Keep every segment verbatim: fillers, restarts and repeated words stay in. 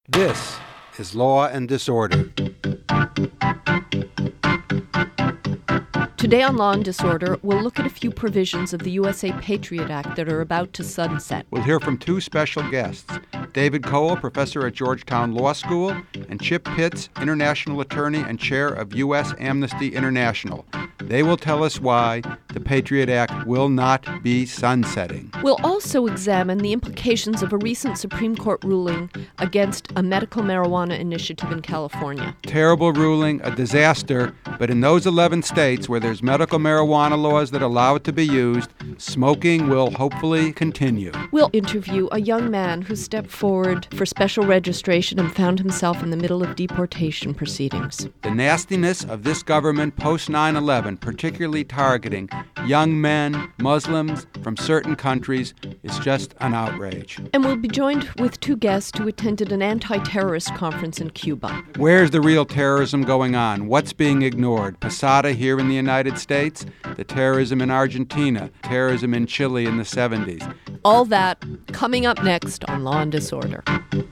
This is Law and Disorder. Today on Law and Disorder, we'll look at a few provisions of the U S A Patriot Act that are about to sunset. We'll hear from two special guests, David Cole, professor at Georgetown Law School, and Chip Pitts, international attorney and chair of U S Amnesty International. They will tell us why the Patriot Act will not be sunsetting. We'll also examine the implications of a recent Supreme Court ruling against a medical marijuana initiative in California. Terrible ruling, a disaster, but in those eleven states where there's medical marijuana laws that allow it to be used, smoking will hopefully continue. We'll interview a young man who stepped forward for special registration and found himself in the middle of deportation proceedings. The nastiness of this government post nine eleven, particularly targeting young men, Muslims from certain countries, is just an outrage. And we'll be joined with two guests who attended an anti-terrorist conference in Cuba. Where's the real terrorism going on? What's being ignored? Posada here in the United States, the terrorism in Argentina, terrorism in Chile in the seventies. All that coming up next on Law and Disorder.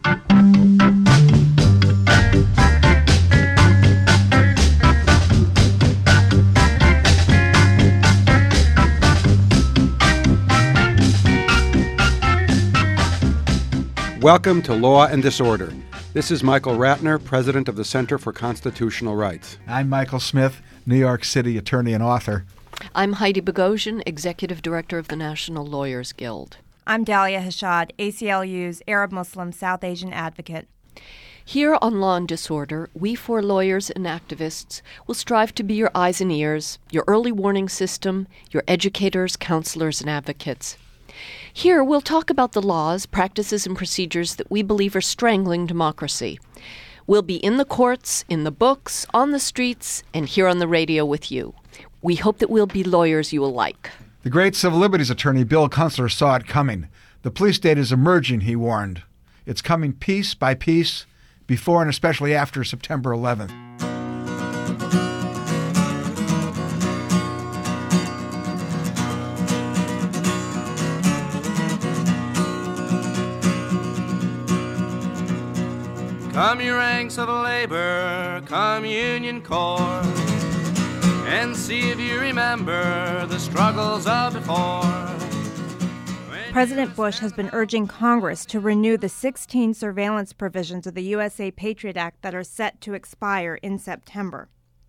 Welcome to Law and Disorder. This is Michael Ratner, president of the Center for Constitutional Rights. I'm Michael Smith, New York City attorney and author. I'm Heidi Bogosian, executive director of the National Lawyers Guild. I'm Dalia Hashad, A C L U's Arab Muslim South Asian advocate. Here on Law and Disorder, we four lawyers and activists will strive to be your eyes and ears, your early warning system, your educators, counselors, and advocates. Here, we'll talk about the laws, practices, and procedures that we believe are strangling democracy. We'll be in the courts, in the books, on the streets, and here on the radio with you. We hope that we'll be lawyers you will like. The great civil liberties attorney Bill Kunstler saw it coming. The police state is emerging, he warned. It's coming piece by piece, before and especially after September eleventh. Come you ranks of labor, come Union Corps, and see if you remember the struggles of before. President Bush has been urging Congress to renew the sixteen surveillance provisions of the U S A Patriot Act that are set to expire in September.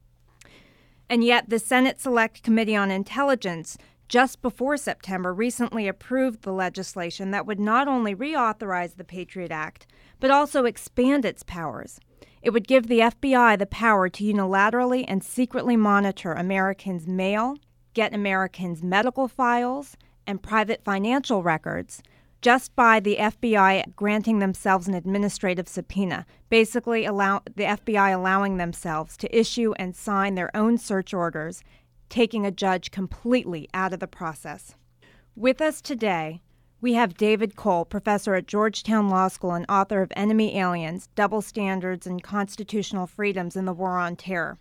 And yet the Senate Select Committee on Intelligence just before September recently approved the legislation that would not only reauthorize the Patriot Act, but also expand its powers. It would give the F B I the power to unilaterally and secretly monitor Americans' mail, get Americans' medical files, and private financial records just by the F B I granting themselves an administrative subpoena, basically allow the F B I allowing themselves to issue and sign their own search orders, taking a judge completely out of the process. With us today, we have David Cole, professor at Georgetown Law School and author of Enemy Aliens, Double Standards and Constitutional Freedoms in the War on Terror.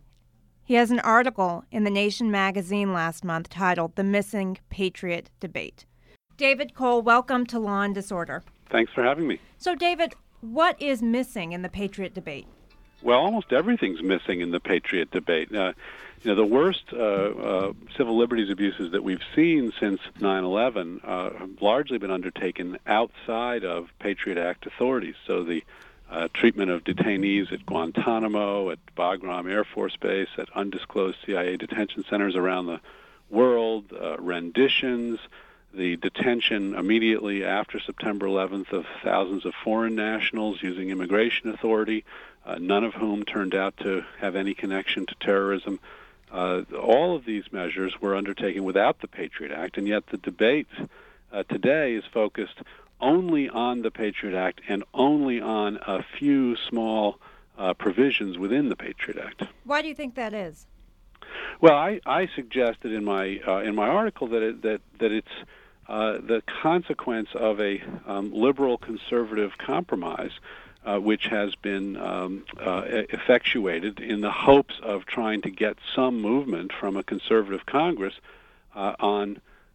He has an article in The Nation magazine last month titled The Missing Patriot Debate. David Cole, welcome to Law and Disorder. Thanks for having me. So, David, what is missing in the Patriot Debate? Well, almost everything's missing in the Patriot Debate. Uh, you know, the worst uh, uh, civil liberties abuses that we've seen since nine eleven uh, have largely been undertaken outside of Patriot Act authorities. So the uh, treatment of detainees at Guantanamo, at Bagram Air Force Base, at undisclosed C I A detention centers around the world, uh, renditions, the detention immediately after September eleventh of thousands of foreign nationals using immigration authority, uh, none of whom turned out to have any connection to terrorism. Uh, all of these measures were undertaken without the Patriot Act, and yet the debate uh, today is focused only on the Patriot Act and only on a few small uh, provisions within the Patriot Act. Why do you think that is? Well, I, I suggested in my uh, in my article that it, that that it's uh, the consequence of a um, liberal conservative compromise, uh, which has been um, uh, effectuated in the hopes of trying to get some movement from a conservative Congress uh, on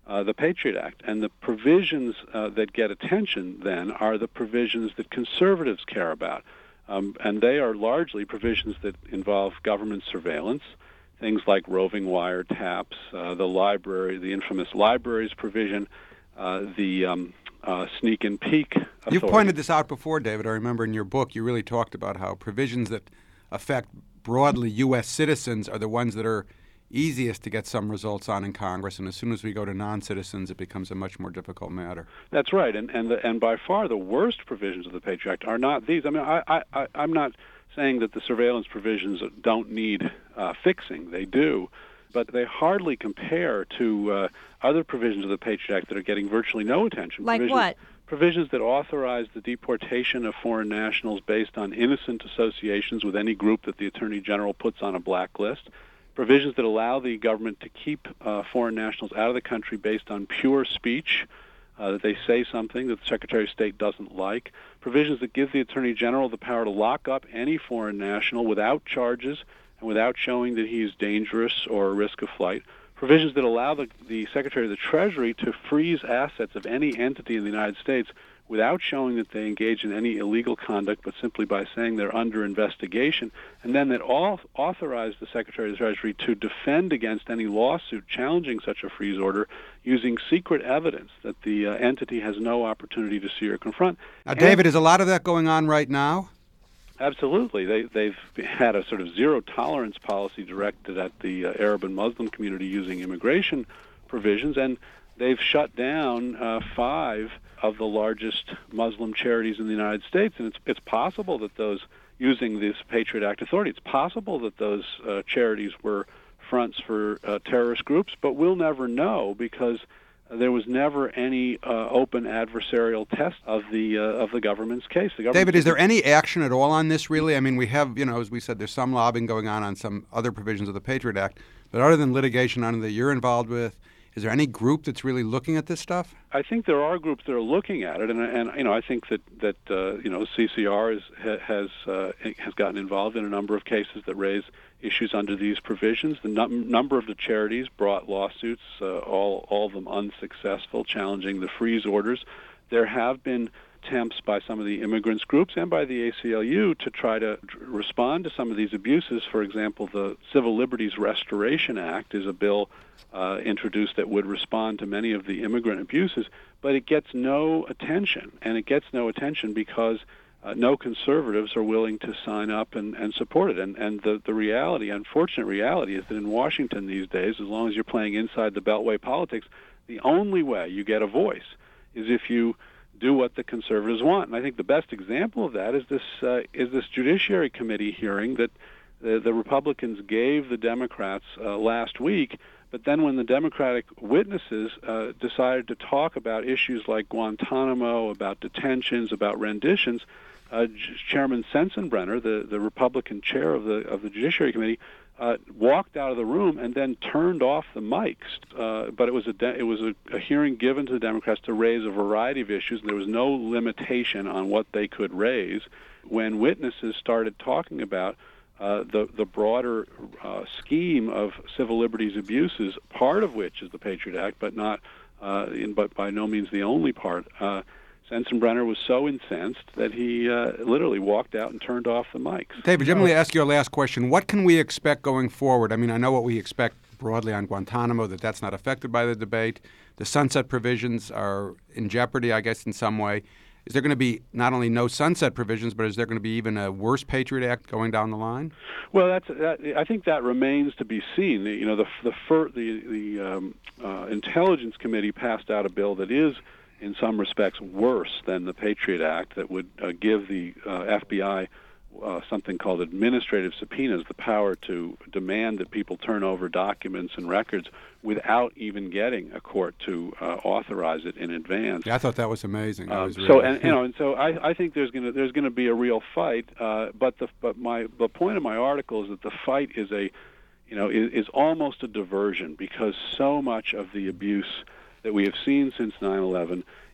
uh, the Patriot Act. And the provisions uh, that get attention then are the provisions that conservatives care about. Um, and they are largely provisions that involve government surveillance, things like roving wiretaps, uh, the library, the infamous libraries provision, uh, the um, uh, sneak and peek authority. You've pointed this out before, David. I remember in your book you really talked about how provisions that affect broadly U S citizens are the ones that are easiest to get some results on in Congress, and as soon as we go to non-citizens, it becomes a much more difficult matter. That's right, and and the, and by far the worst provisions of the Patriot Act are not these. I mean, I, I, I'm not saying that the surveillance provisions don't need uh, fixing. They do, but they hardly compare to uh, other provisions of the Patriot Act that are getting virtually no attention. Like provisions, what? Provisions that authorize the deportation of foreign nationals based on innocent associations with any group that the Attorney General puts on a blacklist. Provisions that allow the government to keep uh, foreign nationals out of the country based on pure speech, uh, that they say something that the Secretary of State doesn't like. Provisions that give the Attorney General the power to lock up any foreign national without charges and without showing that he is dangerous or a risk of flight. Provisions that allow the, the Secretary of the Treasury to freeze assets of any entity in the United States without showing that they engage in any illegal conduct, but simply by saying they're under investigation, and then that all authorize the Secretary of the Treasury to defend against any lawsuit challenging such a freeze order using secret evidence that the uh, entity has no opportunity to see or confront. Now, David, is a lot of that going on right now? Absolutely. They, they've had a sort of zero-tolerance policy directed at the uh, Arab and Muslim community using immigration provisions, and they've shut down uh, five of the largest Muslim charities in the United States, and it's it's possible that those, using this Patriot Act authority, it's possible that those uh, charities were fronts for uh, terrorist groups, but we'll never know because there was never any uh, open adversarial test of the uh, of the government's case. The government David, is there any action at all on this, really? I mean, we have, you know, as we said, there's some lobbying going on on some other provisions of the Patriot Act, but other than litigation on that you're involved with, is there any group that's really looking at this stuff? I think there are groups that are looking at it, and and you know I think that that uh, you know C C R is, has uh, has gotten involved in a number of cases that raise issues under these provisions. The num- number of the charities brought lawsuits, uh, all all of them unsuccessful, challenging the freeze orders. There have been attempts by some of the immigrants groups and by the A C L U to try to respond to some of these abuses. For example, the Civil Liberties Restoration Act is a bill uh, introduced that would respond to many of the immigrant abuses, but it gets no attention, and it gets no attention because uh, no conservatives are willing to sign up and, and support it. And, and the, the reality, unfortunate reality, is that in Washington these days, as long as you're playing inside the Beltway politics, the only way you get a voice is if you do what the conservatives want. And I think the best example of that is this uh, is this Judiciary Committee hearing that the, the Republicans gave the Democrats uh, last week. But then when the Democratic witnesses uh, decided to talk about issues like Guantanamo, about detentions, about renditions, uh, Chairman Sensenbrenner, the, the Republican chair of the of the Judiciary Committee, uh, walked out of the room and then turned off the mics. Uh, but it was a de- it was a, a hearing given to the Democrats to raise a variety of issues, and there was no limitation on what they could raise. When witnesses started talking about Uh, the the broader uh, scheme of civil liberties abuses, part of which is the Patriot Act, but not, uh, in, but by no means the only part. Uh, Sensenbrenner was so incensed that he uh, literally walked out and turned off the mics. David, let me ask you a last question. What can we expect going forward? I mean, I know what we expect broadly on Guantanamo, that that's not affected by the debate. The sunset provisions are in jeopardy, I guess, in some way. Is there going to be not only no sunset provisions, but is there going to be even a worse Patriot Act going down the line? Well, that's that, I think that remains to be seen. You know, the the fir, the, the um, uh, Intelligence Committee passed out a bill that is, in some respects, worse than the Patriot Act, that would uh, give the uh, F B I uh, something called administrative subpoenas, the power to demand that people turn over documents and records without even getting a court to uh, authorize it in advance. Yeah, I thought that was amazing. Um, was really... So, and you know, and so I, I think there's going to there's going to be a real fight. Uh, but the but my the point of my article is that the fight is a, you know, is, is almost a diversion, because so much of the abuse that we have seen since nine eleven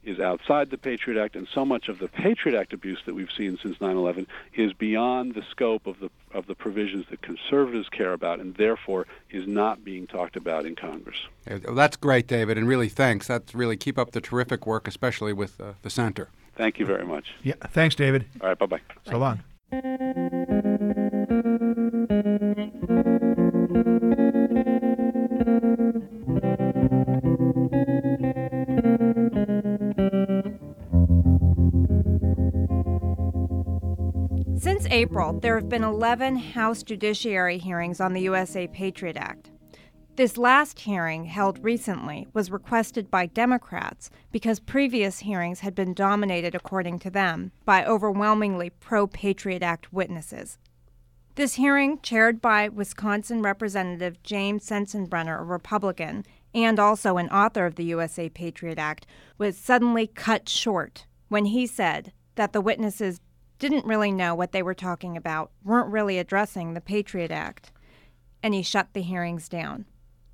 is outside the Patriot Act, and so much of the Patriot Act abuse that we've seen since nine eleven is beyond the scope of the of the provisions that conservatives care about, and therefore is not being talked about in Congress. Well, that's great, David, and really thanks. That's really keep up the terrific work, especially with uh, the center. Thank you very much. Yeah, thanks, David. All right, bye-bye. So long. Since April, there have been eleven House Judiciary hearings on the U S A Patriot Act. This last hearing, held recently, was requested by Democrats because previous hearings had been dominated, according to them, by overwhelmingly pro-Patriot Act witnesses. This hearing, chaired by Wisconsin Representative James Sensenbrenner, a Republican, and also an author of the U S A Patriot Act, was suddenly cut short when he said that the witnesses didn't really know what they were talking about, weren't really addressing the Patriot Act, and he shut the hearings down.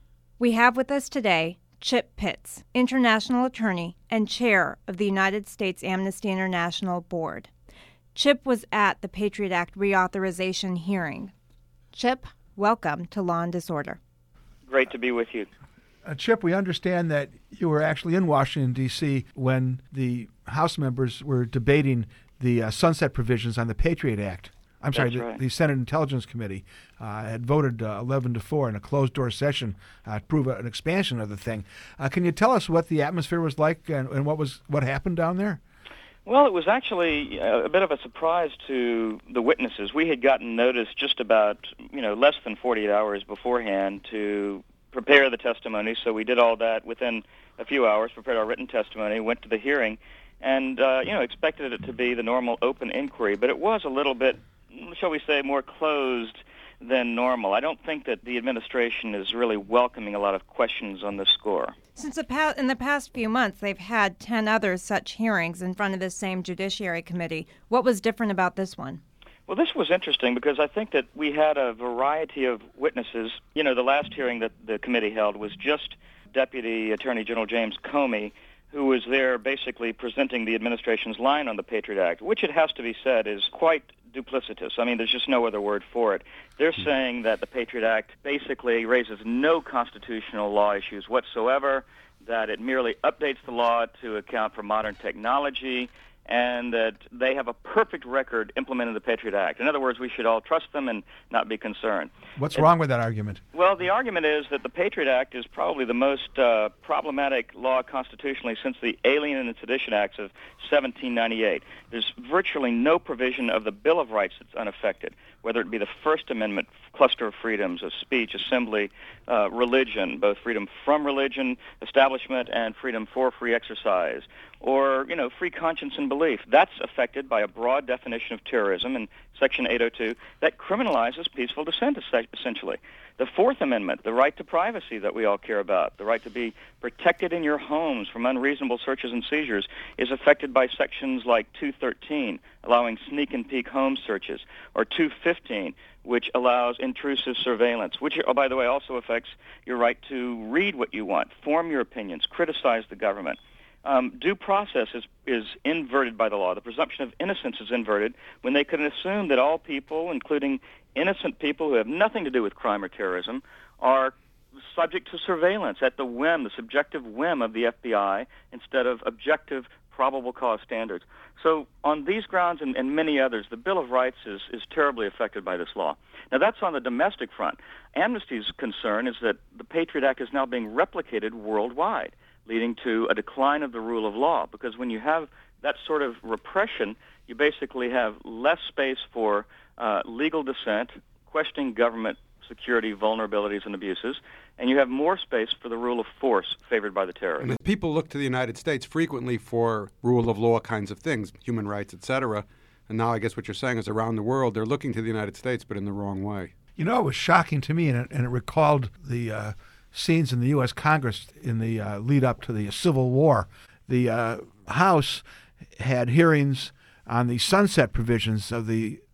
We have with us today Chip Pitts, international attorney and chair of the United States Amnesty International Board. Chip was at the Patriot Act reauthorization hearing. Chip, welcome to Law and Disorder. Great to be with you. Uh, Chip, we understand that you were actually in Washington, D C when the House members were debating the uh, sunset provisions on the Patriot Act. I'm sorry, the, right. the Senate Intelligence Committee uh, had voted uh, eleven to four in a closed-door session uh, to prove an expansion of the thing. Uh, can you tell us what the atmosphere was like and, and what was what happened down there? Well, it was actually a bit of a surprise to the witnesses. We had gotten notice just about, you know, less than forty-eight hours beforehand to prepare the testimony, so we did all that within a few hours, prepared our written testimony, went to the hearing, and, uh, you know, expected it to be the normal open inquiry, but it was a little bit, shall we say, more closed than normal. I don't think that the administration is really welcoming a lot of questions on this score. Since the pa- in the past few months, they've had ten other such hearings in front of the same Judiciary Committee. What was different about this one? Well, this was interesting because I think that we had a variety of witnesses. You know, the last hearing that the committee held was just Deputy Attorney General James Comey, who was there basically presenting the administration's line on the Patriot Act, which it has to be said is quite duplicitous. I mean, there's just no other word for it. They're saying that the Patriot Act basically raises no constitutional law issues whatsoever, that it merely updates the law to account for modern technology, and that they have a perfect record implementing the Patriot Act. In other words, we should all trust them and not be concerned. What's it, wrong with that argument? Well, the argument is that the Patriot Act is probably the most uh, problematic law constitutionally since the Alien and Sedition Acts of seventeen ninety-eight. There's virtually no provision of the Bill of Rights that's unaffected, whether it be the First Amendment cluster of freedoms of speech, assembly, uh, religion, both freedom from religion, establishment, and freedom for free exercise, or, you know, free conscience and belief. That's affected by a broad definition of terrorism in Section eight oh two that criminalizes peaceful dissent, essentially. The Fourth Amendment, the right to privacy that we all care about, the right to be protected in your homes from unreasonable searches and seizures, is affected by sections like two thirteen, allowing sneak and peek home searches, or two fifteen, which allows intrusive surveillance, which, oh, by the way, also affects your right to read what you want, form your opinions, criticize the government. Um, due process is, is inverted by the law. The presumption of innocence is inverted when they can assume that all people, including innocent people who have nothing to do with crime or terrorism, are subject to surveillance at the whim, the subjective whim of the F B I instead of objective probable cause standards. So on these grounds and, and many others, the Bill of Rights is, is terribly affected by this law. Now, that's on the domestic front. Amnesty's concern is that the Patriot Act is now being replicated worldwide, leading to a decline of the rule of law, because when you have that sort of repression, you basically have less space for uh, legal dissent, questioning government security vulnerabilities and abuses, and you have more space for the rule of force favored by the terrorists. And people look to the United States frequently for rule of law kinds of things, human rights, et cetera. And now I guess what you're saying is around the world, they're looking to the United States, but in the wrong way. You know, it was shocking to me, and it, and it recalled the uh, scenes in the U S Congress in the uh, lead up to the Civil War. The uh, House had hearings on the sunset provisions of the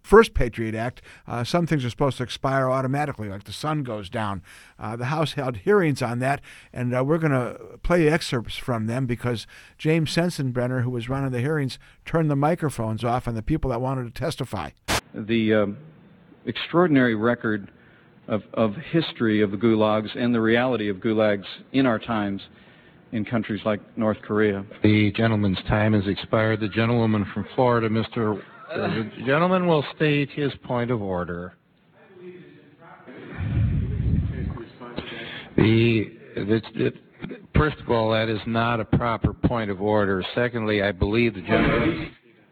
first Patriot Act, uh, some things are supposed to expire automatically, like the sun goes down. Uh, the House held hearings on that, and uh, we're going to play excerpts from them because James Sensenbrenner, who was running the hearings, turned the microphones off on the people that wanted to testify. The uh, extraordinary record of, of history of the gulags and the reality of gulags in our times in countries like North Korea. The gentleman's time has expired. The gentleman from Florida, Mister Uh, the gentleman will state his point of order. The, the, the first of all, that is not a proper point of order. Secondly, I believe the gentleman.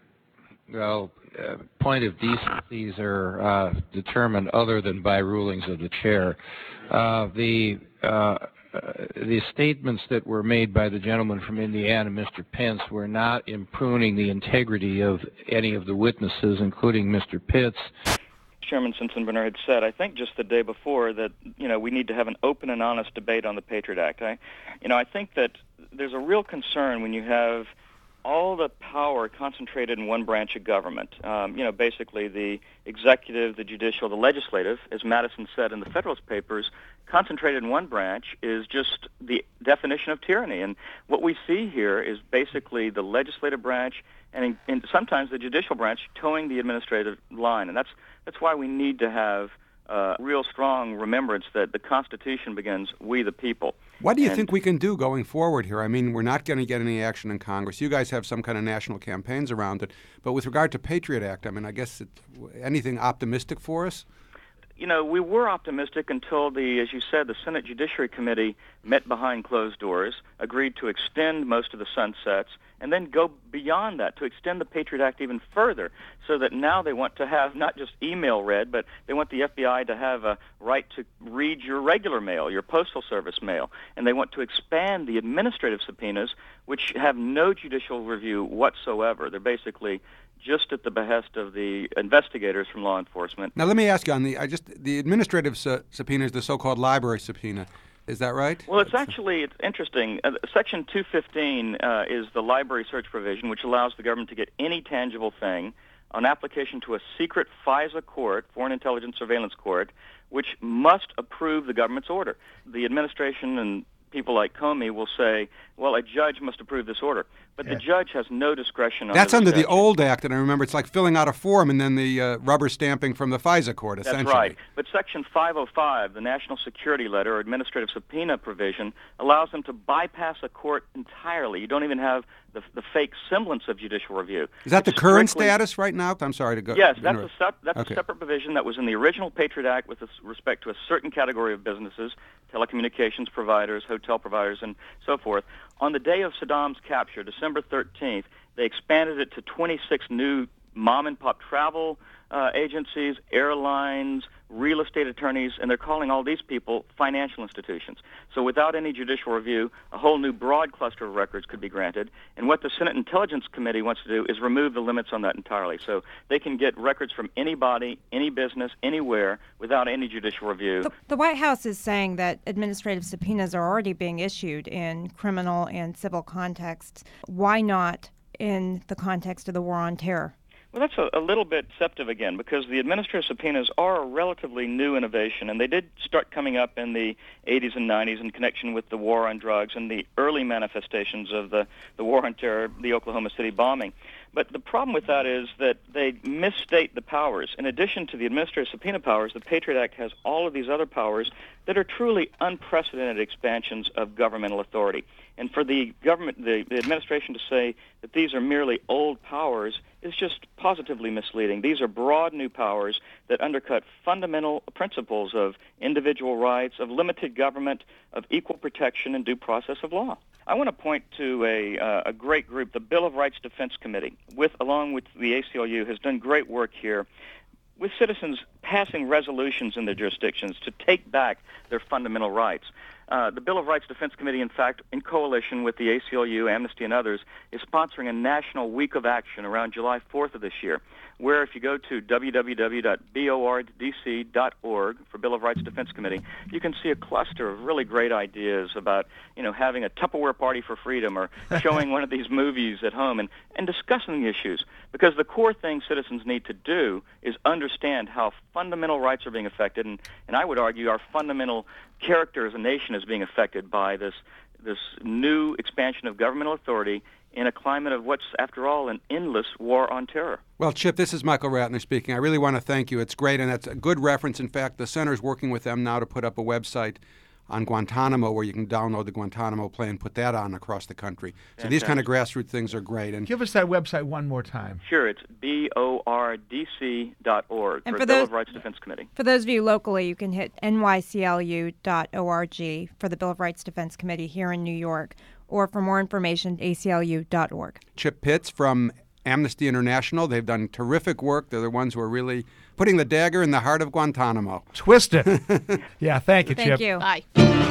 Well, uh, point of decencies are uh, determined other than by rulings of the chair. Uh, the uh, Uh, the statements that were made by the gentleman from Indiana, Mister Pence, were not impugning the integrity of any of the witnesses, including Mister Pitts. Chairman Sensenbrenner had said, I think just the day before, that you know we need to have an open and honest debate on the Patriot Act. I, you know, I think that there's a real concern when you have all the power concentrated in one branch of government. Um, you know, basically the executive, the judicial, the legislative, as Madison said in the Federalist Papers, concentrated in one branch is just the definition of tyranny. And what we see here is basically the legislative branch and, and sometimes the judicial branch towing the administrative line. And that's that's why we need to have uh, real strong remembrance that the Constitution begins, we the people. What do you and, think we can do going forward here? I mean, we're not going to get any action in Congress. You guys have some kind of national campaigns around it. But with regard to Patriot Act, I mean, I guess it, anything optimistic for us? You know, we were optimistic until the, as you said, the Senate Judiciary Committee met behind closed doors, agreed to extend most of the sunsets, and then go beyond that to extend the Patriot Act even further, so that now they want to have not just email read, but they want the F B I to have a right to read your regular mail, your Postal Service mail, and they want to expand the administrative subpoenas, which have no judicial review whatsoever. They're basically just at the behest of the investigators from law enforcement. Now, let me ask you on the I just the administrative su- subpoena is the so-called library subpoena. Is that right? Well, it's actually it's interesting. Uh, Section two fifteen uh, is the library search provision, which allows the government to get any tangible thing on application to a secret FISA court, Foreign Intelligence Surveillance Court, which must approve the government's order. The administration and people like Comey will say, well, a judge must approve this order. But yeah. the judge has no discretion on That's under statute. the old act, and I remember it's like filling out a form and then the uh, rubber stamping from the FISA court, essentially. That's right. But Section five oh five, the National Security Letter or Administrative Subpoena provision, allows them to bypass a court entirely. You don't even have the, the fake semblance of judicial review. Is that it's the current strictly, status right now? I'm sorry to go. Yes, that's, a, sep- that's okay. a separate provision that was in the original Patriot Act with respect to a certain category of businesses, telecommunications providers, hotel providers, and so forth. On the day of Saddam's capture, December thirteenth, they expanded it to twenty-six new mom-and-pop travel uh, agencies, airlines, real estate attorneys, and they're calling all these people financial institutions. So without any judicial review, a whole new broad cluster of records could be granted. And what the Senate Intelligence Committee wants to do is remove the limits on that entirely. So they can get records from anybody, any business, anywhere, without any judicial review. The, the White House is saying that administrative subpoenas are already being issued in criminal and civil contexts. Why not in the context of the war on terror? Well, that's a, a little bit deceptive again, because the administrative subpoenas are a relatively new innovation, and they did start coming up in the eighties and nineties in connection with the war on drugs and the early manifestations of the, the war on terror, the Oklahoma City bombing. But the problem with that is that they misstate the powers. In addition to the administrative subpoena powers, the Patriot Act has all of these other powers that are truly unprecedented expansions of governmental authority. And for the government, the, the administration to say that these are merely old powers is just positively misleading. These are broad new powers that undercut fundamental principles of individual rights, of limited government, of equal protection and due process of law. I want to point to a, uh, a great group, the Bill of Rights Defense Committee, with along with the A C L U, has done great work here with citizens passing resolutions in their jurisdictions to take back their fundamental rights. Uh, the Bill of Rights Defense Committee, in fact, in coalition with the A C L U, Amnesty, and others, is sponsoring a national week of action around July fourth of this year, where if you go to w w w dot bord d c dot org for Bill of Rights Defense Committee, you can see a cluster of really great ideas about, you know, having a Tupperware party for freedom or showing one of these movies at home and, and discussing the issues. Because the core thing citizens need to do is understand how fundamental rights are being affected, and, and I would argue our fundamental character as a nation is being affected by this this new expansion of governmental authority in a climate of what's, after all, an endless war on terror. Well, Chip, this is Michael Ratner speaking. I really want to thank you. It's great, and that's a good reference. In fact, the Center's working with them now to put up a website on Guantanamo where you can download the Guantanamo play and put that on across the country. So Fantastic. These kind of grassroots things are great. And give us that website one more time. Sure, it's B O R D C dot org And for, for the Bill those- of Rights Defense Committee. For those of you locally, you can hit N Y C L U dot org for the Bill of Rights Defense Committee here in New York, or for more information, A C L U dot org. Chip Pitts from Amnesty International. They've done terrific work. They're the ones who are really putting the dagger in the heart of Guantanamo. Twist it. Yeah, thank you, Thank Chip. you. Bye.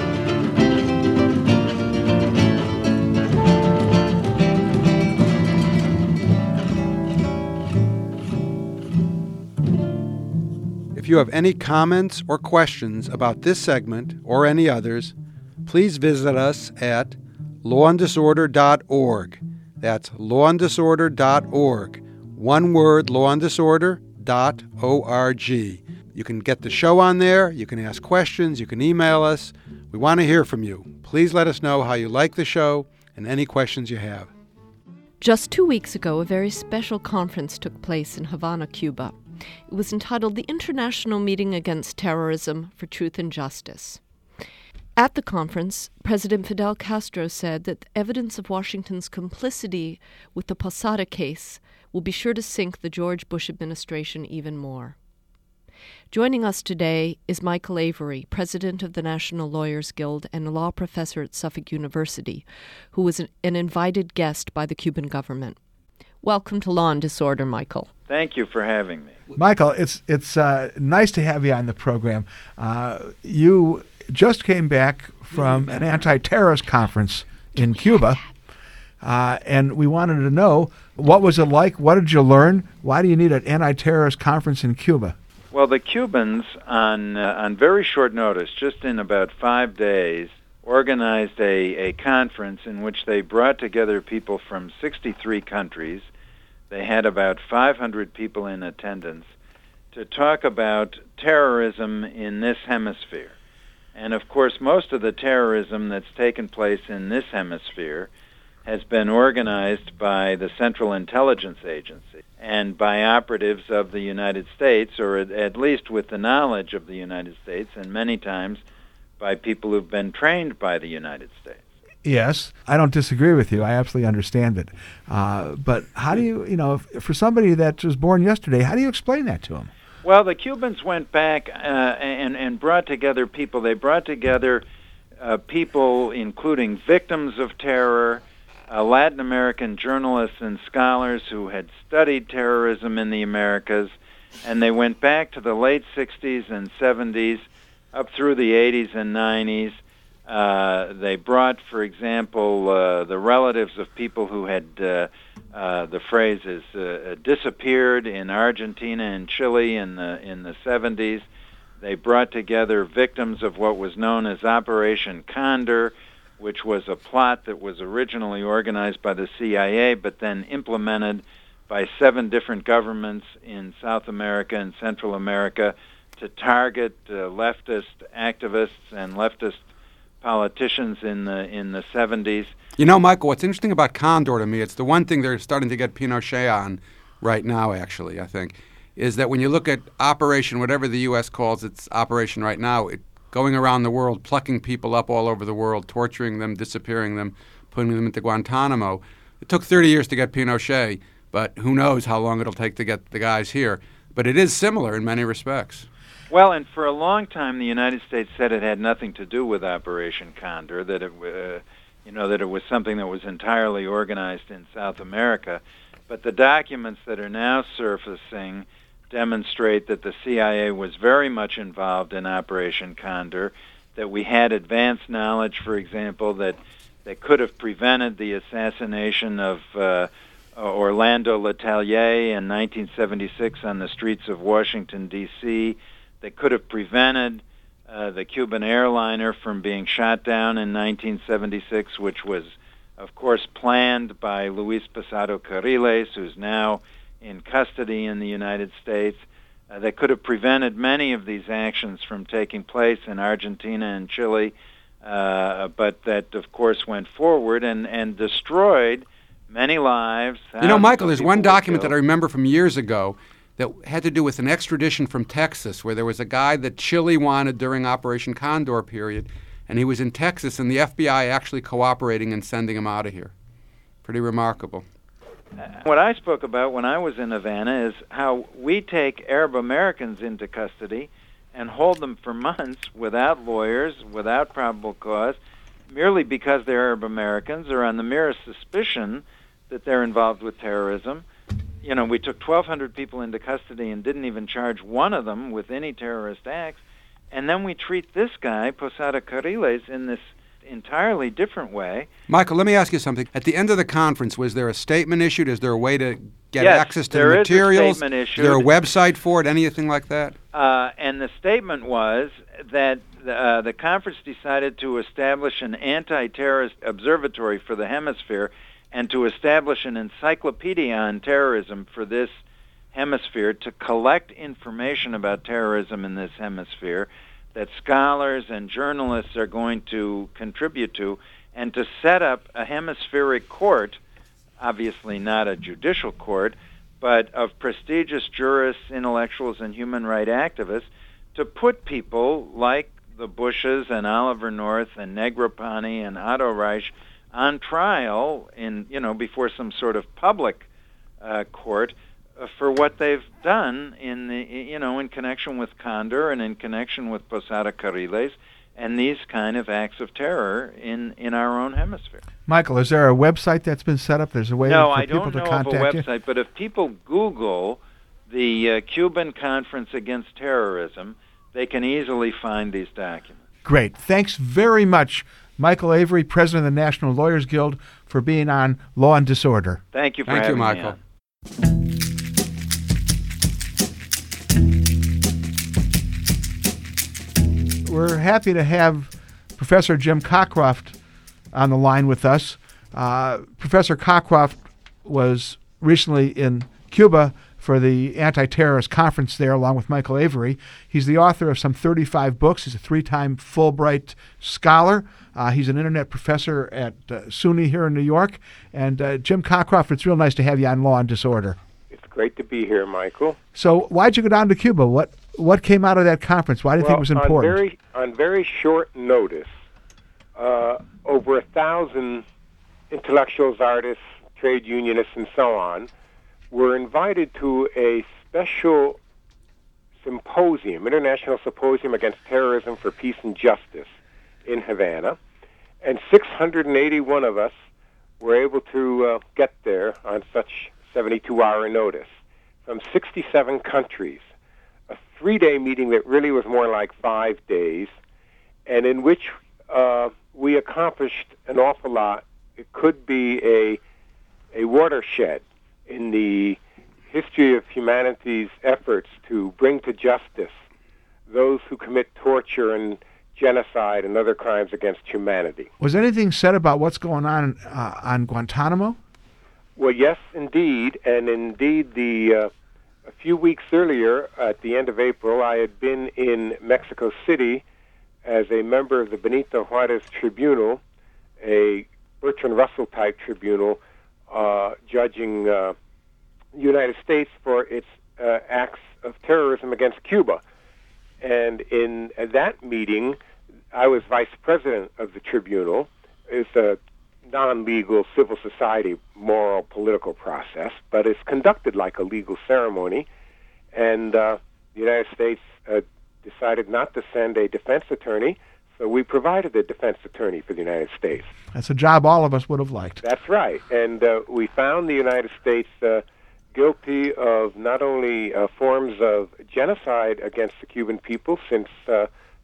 If you have any comments or questions about this segment or any others, please visit us at law and disorder dot org. That's law and disorder dot org. One word, law and disorder dot org. You can get the show on there. You can ask questions. You can email us. We want to hear from you. Please let us know how you like the show and any questions you have. Just two weeks ago, a very special conference took place in Havana, Cuba. It was entitled the International Meeting Against Terrorism for Truth and Justice. At the conference, President Fidel Castro said that evidence of Washington's complicity with the Posada case will be sure to sink the George Bush administration even more. Joining us today is Michael Avery, president of the National Lawyers Guild and a law professor at Suffolk University, who was an, an invited guest by the Cuban government. Welcome to Law and Disorder, Michael. Thank you for having me. Michael, it's it's uh, nice to have you on the program. Uh, you just came back from an anti-terrorist conference in Cuba, uh, and we wanted to know, what was it like? What did you learn? Why do you need an anti-terrorist conference in Cuba? Well, the Cubans, on uh, on very short notice, just in about five days, organized a, a conference in which they brought together people from sixty-three countries. They had about five hundred people in attendance to talk about terrorism in this hemisphere. And of course, most of the terrorism that's taken place in this hemisphere has been organized by the Central Intelligence Agency and by operatives of the United States, or at, at least with the knowledge of the United States, and many times by people who've been trained by the United States. Yes, I don't disagree with you. I absolutely understand it. Uh, but how do you, you know, if, for somebody that was born yesterday, how do you explain that to them? Well, the Cubans went back uh, and, and brought together people. They brought together uh, people, including victims of terror, uh, Latin American journalists and scholars who had studied terrorism in the Americas, and they went back to the late sixties and seventies, up through the eighties and nineties. Uh, they brought, for example, uh, the relatives of people who had, uh, uh, the phrase is, uh, disappeared in Argentina and Chile in the in the seventies. They brought together victims of what was known as Operation Condor, which was a plot that was originally organized by the C I A, but then implemented by seven different governments in South America and Central America to target uh, leftist activists and leftist politicians in the in the seventies. You know, Michael, what's interesting about Condor to me, it's the one thing they're starting to get Pinochet on right now, actually, I think, is that when you look at Operation, whatever the U S calls its operation right now, it going around the world, plucking people up all over the world, torturing them, disappearing them, putting them into Guantanamo. It took thirty years to get Pinochet, but who knows how long it'll take to get the guys here. But it is similar in many respects. Well, and for a long time, the United States said it had nothing to do with Operation Condor, that it, uh, you know, that it was something that was entirely organized in South America. But the documents that are now surfacing demonstrate that the C I A was very much involved in Operation Condor, that we had advanced knowledge, for example, that that could have prevented the assassination of uh, Orlando Letelier in nineteen seventy-six on the streets of Washington, D C, that could have prevented uh, the Cuban airliner from being shot down in nineteen seventy-six, which was, of course, planned by Luis Posada Carriles, who's now in custody in the United States. Uh, that could have prevented many of these actions from taking place in Argentina and Chile, uh, but that, of course, went forward and, and destroyed many lives. You know, Michael, there's one document that I remember from years ago that had to do with an extradition from Texas, where there was a guy that Chile wanted during Operation Condor period, and he was in Texas, and the F B I actually cooperating and sending him out of here. Pretty remarkable. What I spoke about when I was in Havana is how we take Arab Americans into custody and hold them for months without lawyers, without probable cause, merely because they're Arab Americans or on the merest suspicion that they're involved with terrorism. You know, we took twelve hundred people into custody and didn't even charge one of them with any terrorist acts. And then we treat this guy, Posada Carriles, in this entirely different way. Michael, let me ask you something. At the end of the conference, was there a statement issued? Is there a way to get yes, access to there the is materials? A statement issued. Is there a website for it, anything like that? Uh, and the statement was that uh, the conference decided to establish an anti-terrorist observatory for the hemisphere and to establish an encyclopedia on terrorism for this hemisphere to collect information about terrorism in this hemisphere that scholars and journalists are going to contribute to, and to set up a hemispheric court, obviously not a judicial court, but of prestigious jurists, intellectuals, and human rights activists to put people like the Bushes and Oliver North and Negroponte and Otto Reich on trial in, you know, before some sort of public uh, court uh, for what they've done in the, you know, in connection with Condor and in connection with Posada Carriles and these kind of acts of terror in, in our own hemisphere. Michael, is there a website that's been set up? There's a way no, for I people don't to know contact of a you? website, but if people Google the uh, Cuban Conference Against Terrorism, they can easily find these documents. Great. Thanks very much, Michael Avery, President of the National Lawyers Guild, for being on Law and Disorder. Thank you for Thank having you, Michael. me on. We're happy to have Professor Jim Cockcroft on the line with us. Uh, Professor Cockcroft was recently in Cuba for the anti-terrorist conference there along with Michael Avery. He's the author of some thirty-five books. He's a three-time Fulbright scholar. Uh, he's an internet professor at uh, SUNY here in New York. And uh, Jim Cockcroft, it's real nice to have you on Law and Disorder. It's great to be here, Michael. So why'd you go down to Cuba? What what came out of that conference? Why do you well, think it was important? On very, on very short notice, uh, over a thousand intellectuals, artists, trade unionists, and so on were invited to a special symposium, International Symposium Against Terrorism for Peace and Justice in Havana, and six hundred eighty-one of us were able to uh, get there on such seventy-two hour notice from sixty-seven countries, a three-day meeting that really was more like five days, and in which uh, we accomplished an awful lot. It could be a a watershed in the history of humanity's efforts to bring to justice those who commit torture and genocide and other crimes against humanity. Was anything said about what's going on uh, on Guantanamo? Well, yes, indeed, and indeed, the uh, a few weeks earlier, at the end of April, I had been in Mexico City as a member of the Benito Juarez Tribunal, a Bertrand Russell-type tribunal, uh, judging uh, the United States for its uh, acts of terrorism against Cuba. And in uh, that meeting, I was vice president of the tribunal. It's a non-legal civil society moral political process, but it's conducted like a legal ceremony. And uh, the United States uh, decided not to send a defense attorney, so we provided a defense attorney for the United States. That's a job all of us would have liked. That's right. And uh, we found the United States uh, guilty of not only uh, forms of genocide against the Cuban people, since uh,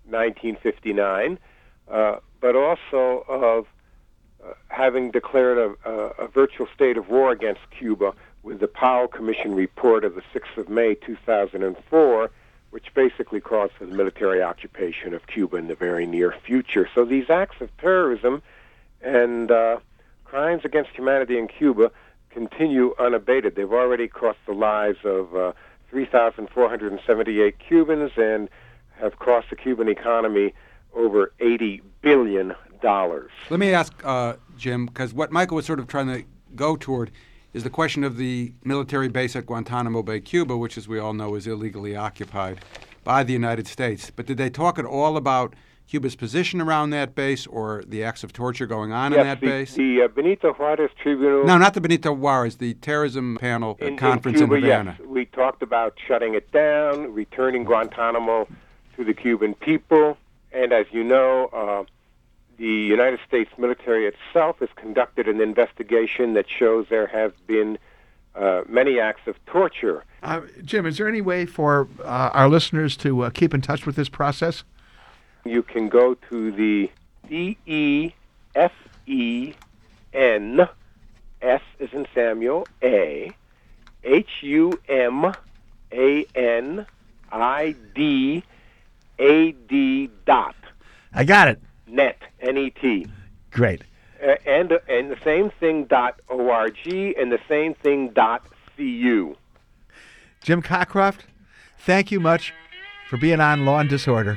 nineteen fifty-nine, uh, but also of uh, having declared a, a, a virtual state of war against Cuba with the Powell Commission report of the sixth of May two thousand four, which basically calls for the military occupation of Cuba in the very near future. So these acts of terrorism and uh, crimes against humanity in Cuba continue unabated. They've already cost the lives of uh, three thousand four hundred seventy-eight Cubans and have cost the Cuban economy over eighty billion dollars. Let me ask, uh, Jim, because what Michael was sort of trying to go toward is the question of the military base at Guantanamo Bay, Cuba, which, as we all know, is illegally occupied by the United States. But did they talk at all about Cuba's position around that base or the acts of torture going on yes, in that the, base? the uh, Benito Juarez Tribunal... No, not the Benito Juarez, the terrorism panel in, conference in, Cuba, in Havana. Yes, we talked about shutting it down, returning Guantanamo to the Cuban people, and as you know, uh, the United States military itself has conducted an investigation that shows there have been uh, many acts of torture. Uh, Jim, is there any way for uh, our listeners to uh, keep in touch with this process? You can go to the D E F E N, S as in Samuel, A, H U M A N I D A D dot. I got it. Net, N E T. Great. Uh, and, and the same thing dot O R G and the same thing dot C U. Jim Cockcroft, thank you much for being on Law and Disorder.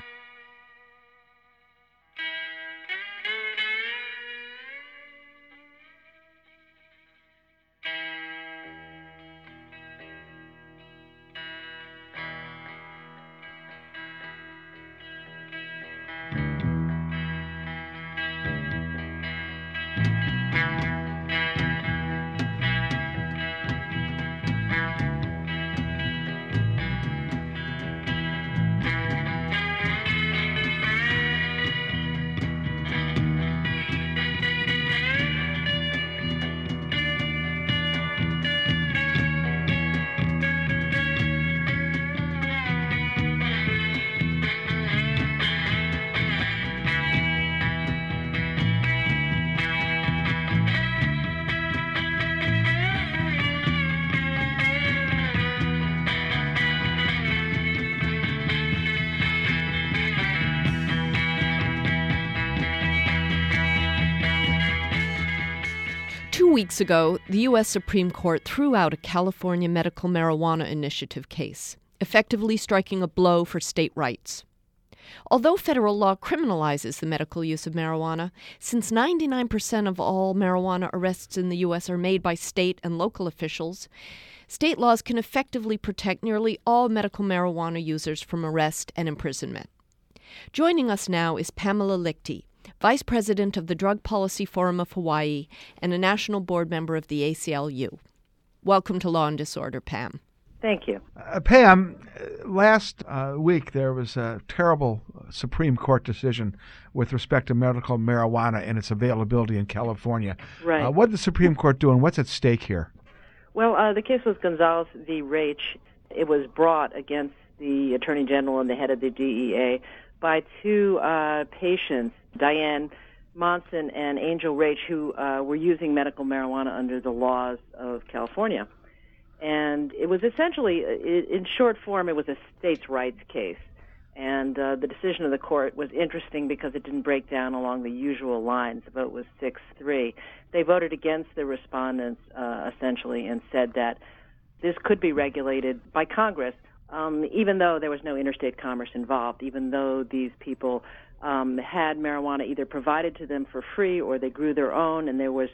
Two weeks ago, the U S Supreme Court threw out a California medical marijuana initiative case, effectively striking a blow for state rights. Although federal law criminalizes the medical use of marijuana, since ninety-nine percent of all marijuana arrests in the U S are made by state and local officials, state laws can effectively protect nearly all medical marijuana users from arrest and imprisonment. Joining us now is Pamela Lichty, Vice President of the Drug Policy Forum of Hawaii and a national board member of the A C L U. Welcome to Law and Disorder, Pam. Thank you. Uh, Pam, last uh, week there was a terrible Supreme Court decision with respect to medical marijuana and its availability in California. Right. Uh, what did the Supreme Court do and what's at stake here? Well, uh, the case was Gonzalez v. Raich. It was brought against the Attorney General and the head of the D E A by two uh, patients, Diane Monson and Angel Raich, who uh, were using medical marijuana under the laws of California. And it was essentially, in short form, it was a states' rights case. And uh, the decision of the court was interesting because it didn't break down along the usual lines. The vote was six three. They voted against the respondents, uh, essentially, and said that this could be regulated by Congress, um, even though there was no interstate commerce involved, even though these people um, had marijuana either provided to them for free or they grew their own, and there was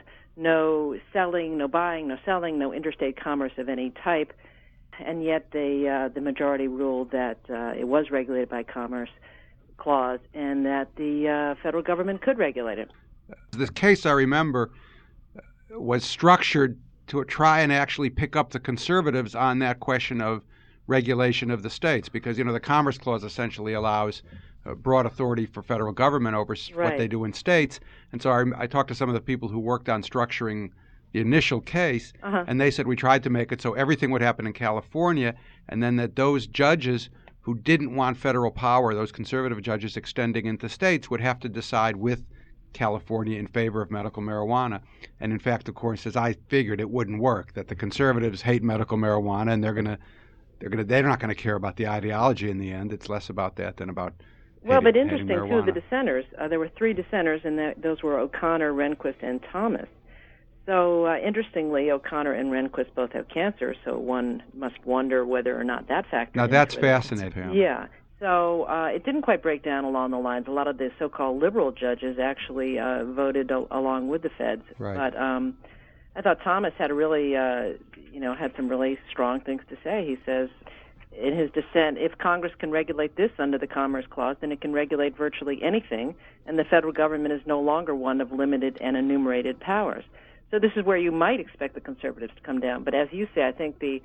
no selling, no buying, no selling, no interstate commerce of any type. And yet they, uh, the majority ruled that uh, it was regulated by Commerce Clause and that the uh, federal government could regulate it. This case, I remember, was structured to try and actually pick up the conservatives on that question of regulation of the states, because, you know, the Commerce Clause essentially allows uh, broad authority for federal government over s- Right. what they do in states. And so I, I talked to some of the people who worked on structuring the initial case, Uh-huh. and they said we tried to make it so everything would happen in California, and then that those judges who didn't want federal power, those conservative judges extending into states, would have to decide with California in favor of medical marijuana. And in fact, the court says, I figured it wouldn't work, that the conservatives hate medical marijuana and they're going to, they're going to, they're not going to care about the ideology in the end. It's less about that than about Well, hating, but interesting, hating two of the marijuana. dissenters, uh, there were three dissenters, and that, those were O'Connor, Rehnquist, and Thomas. So, uh, interestingly, O'Connor and Rehnquist both have cancer, so one must wonder whether or not that factored Now, that's into it. fascinating, Pam. Yeah. So uh, it didn't quite break down along the lines. A lot of the so-called liberal judges actually uh, voted a- along with the feds. Right. But um, I thought Thomas had a really, uh, you know, had some really strong things to say. He says in his dissent, if Congress can regulate this under the Commerce Clause, then it can regulate virtually anything, and the federal government is no longer one of limited and enumerated powers. So this is where you might expect the conservatives to come down. But as you say, I think the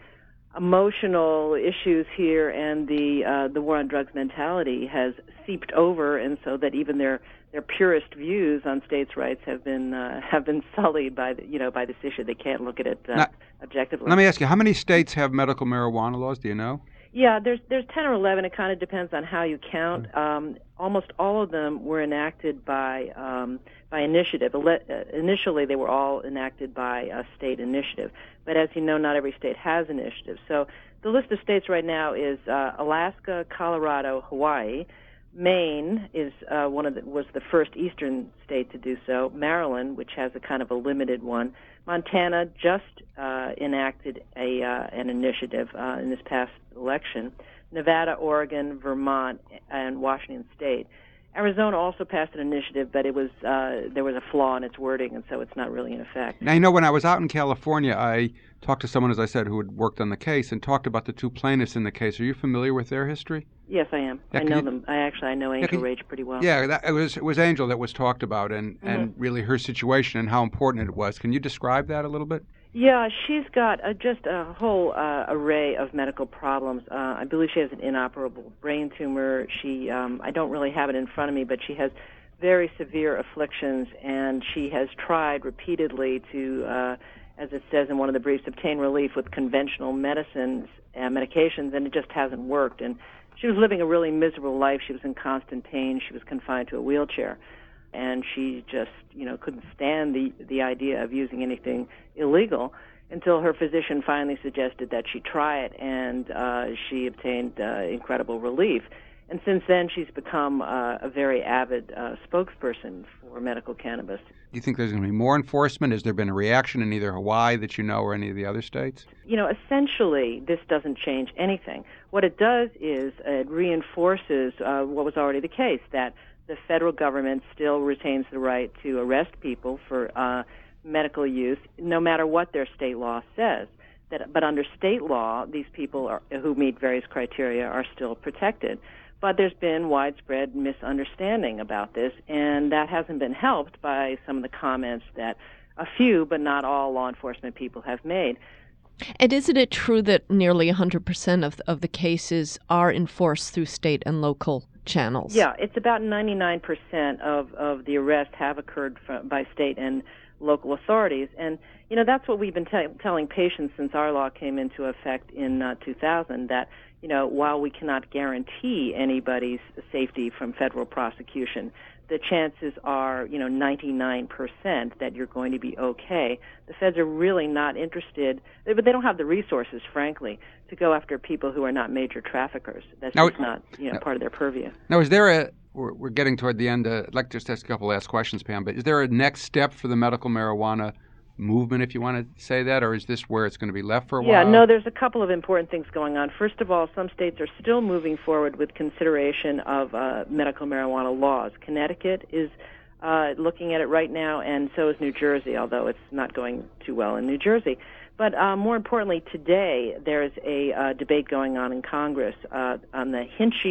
emotional issues here and the uh, the war on drugs mentality has seeped over, and so that even their their purest views on states' rights have been uh, have been sullied by the, you know by this issue. They can't look at it uh, Now, objectively. Let me ask you, how many states have medical marijuana laws? Do you know? Yeah, there's there's ten or eleven. It kind of depends on how you count. Um, almost all of them were enacted by um, by initiative. Ele- uh, initially, they were all enacted by a state initiative. But as you know, not every state has initiative. So the list of states right now is uh, Alaska, Colorado, Hawaii. Maine is uh, one of the, was the first eastern state to do so. Maryland, which has a kind of a limited one. Montana just uh, enacted a uh, an initiative uh, in this past election. Nevada, Oregon, Vermont, and Washington State. Arizona also passed an initiative, but it was uh, there was a flaw in its wording, and so it's not really in effect. Now, you know, when I was out in California, I talked to someone, as I said, who had worked on the case and talked about the two plaintiffs in the case. Are you familiar with their history? Yes, I am. Yeah, I can know you- them. I actually I know Yeah, Angel can you- Rage pretty well. Yeah, that, it was it was Angel that was talked about, and, and really her situation and how important it was. Can you describe that a little bit? Yeah, she's got uh, just a whole uh, array of medical problems. Uh, I believe she has an inoperable brain tumor. She, um, I don't really have it in front of me, but she has very severe afflictions, and she has tried repeatedly to, uh, as it says in one of the briefs, obtain relief with conventional medicines and medications, and it just hasn't worked. And she was living a really miserable life. She was in constant pain. She was confined to a wheelchair. And she just, you know, couldn't stand the, the idea of using anything illegal until her physician finally suggested that she try it, and uh, she obtained uh, incredible relief. And since then, she's become uh, a very avid uh, spokesperson for medical cannabis. Do you think there's going to be more enforcement? Has there been a reaction in either Hawaii that you know or any of the other states? You know, essentially, this doesn't change anything. What it does is it reinforces uh, what was already the case, that the federal government still retains the right to arrest people for uh, medical use, no matter what their state law says. That, but under state law, these people are, who meet various criteria are still protected. But there's been widespread misunderstanding about this, and that hasn't been helped by some of the comments that a few, but not all, law enforcement people have made. And isn't it true that nearly one hundred percent of, of the cases are enforced through state and local channels? Yeah, it's about ninety-nine percent of, of the arrests have occurred from, by state and local authorities. And, you know, that's what we've been te- telling patients since our law came into effect in uh, two thousand, that, you know, while we cannot guarantee anybody's safety from federal prosecution, the chances are, you know, ninety-nine percent that you're going to be okay. The feds are really not interested, but they don't have the resources, frankly, to go after people who are not major traffickers. That's Now, just not, you know, now- part of their purview. Now, is there a, we're, we're getting toward the end, uh, I'd like to just ask a couple last questions, Pam, but is there a next step for the medical marijuana movement, if you want to say that, or is this where it's going to be left for a Yeah, while? no, there's a couple of important things going on. First of all, some states are still moving forward with consideration of uh, medical marijuana laws. Connecticut is uh, looking at it right now, and so is New Jersey, although it's not going too well in New Jersey. But uh, more importantly, today there's a uh, debate going on in Congress uh, on the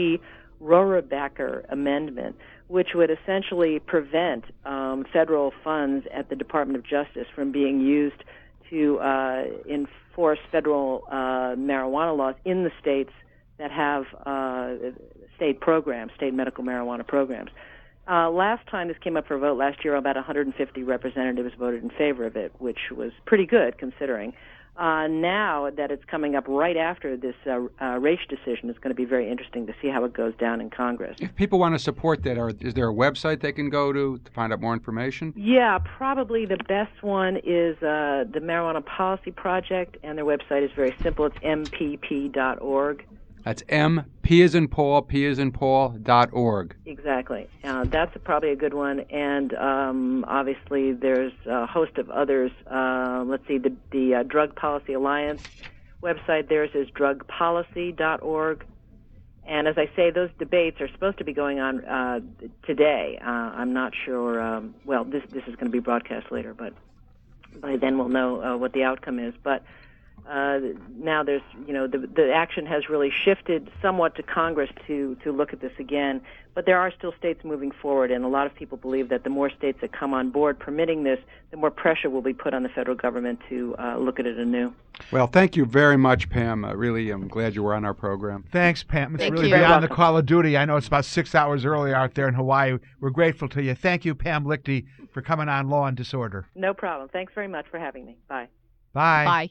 Hinchy-Rohrabacher amendment, which would essentially prevent um, federal funds at the Department of Justice from being used to uh, enforce federal uh, marijuana laws in the states that have uh, state programs, state medical marijuana programs. Uh, last time this came up for a vote last year, about one hundred fifty representatives voted in favor of it, which was pretty good considering. Uh, now that it's coming up right after this uh, uh, Raich decision, it's going to be very interesting to see how it goes down in Congress. If people want to support that, are, is there a website they can go to to find out more information? Yeah, probably the best one is uh, the Marijuana Policy Project, and their website is very simple. It's m p p dot org. That's M, P as in Paul, P as in Paul, dot org. Exactly. Uh, that's probably a good one. And um, obviously there's a host of others. Uh, let's see, the, the uh, Drug Policy Alliance website, theirs is drug policy dot org. And as I say, those debates are supposed to be going on uh, today. Uh, I'm not sure, um, well, this, this is going to be broadcast later, but by then we'll know uh, what the outcome is. But Uh, now there's, you know, the, the action has really shifted somewhat to Congress to, to look at this again. But there are still states moving forward, and a lot of people believe that the more states that come on board permitting this, the more pressure will be put on the federal government to uh, look at it anew. Well, thank you very much, Pam. Uh, really, I'm glad you were on our program. Thanks, Pam. It's Thank really you. beyond the Call of Duty. I know it's about six hours early out there in Hawaii. We're grateful to you. Thank you, Pam Lichty, for coming on Law and Disorder. No problem. Thanks very much for having me. Bye. Bye. Bye.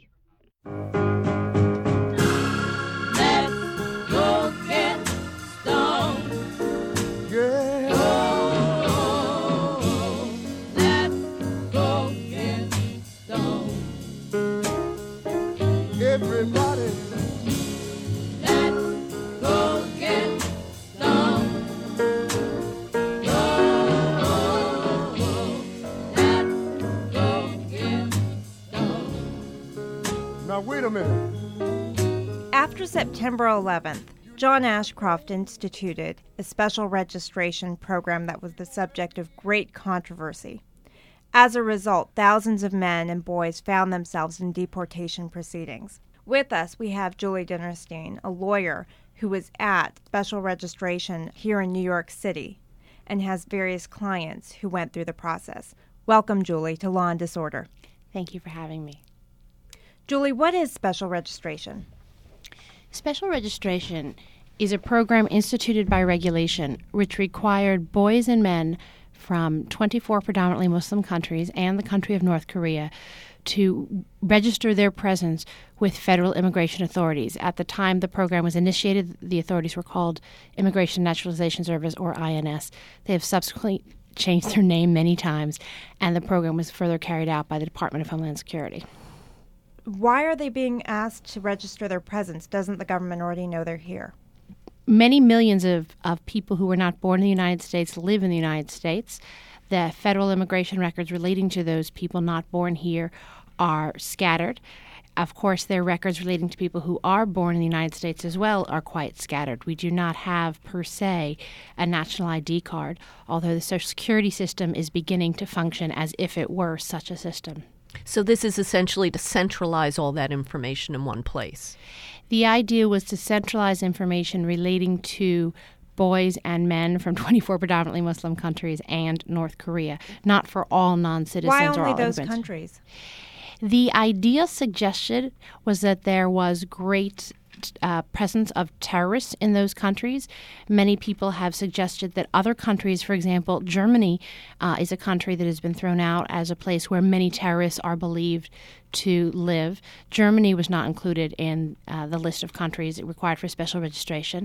Let's go get stoned. Yeah. Oh, let's go get stoned. Everybody. Let's go get stoned. Oh, let's go get stoned. Now, wait a minute. After September eleventh, John Ashcroft instituted a special registration program that was the subject of great controversy. As a result, thousands of men and boys found themselves in deportation proceedings. With us, we have Julie Dinerstein, a lawyer who was at special registration here in New York City and has various clients who went through the process. Welcome, Julie, to Law and Disorder. Thank you for having me. Julie, what is special registration? Special registration is a program instituted by regulation which required boys and men from twenty-four predominantly Muslim countries and the country of North Korea to register their presence with federal immigration authorities. At the time the program was initiated, the authorities were called Immigration and Naturalization Service, or I N S. They have subsequently changed their name many times, and the program was further carried out by the Department of Homeland Security. Why are they being asked to register their presence? Doesn't the government already know they're here? Many millions of, of people who were not born in the United States live in the United States. The federal immigration records relating to those people not born here are scattered. Of course, their records relating to people who are born in the United States as well are quite scattered. We do not have, per se, a national I D card, although the Social Security system is beginning to function as if it were such a system. So this is essentially to centralize all that information in one place. The idea was to centralize information relating to boys and men from twenty-four predominantly Muslim countries and North Korea, not for all non-citizens Why or only all those immigrants. countries? The idea suggested was that there was great uh, presence of terrorists in those countries. Many people have suggested that other countries, for example, Germany uh, is a country that has been thrown out as a place where many terrorists are believed to live. Germany was not included in uh, the list of countries required for special registration.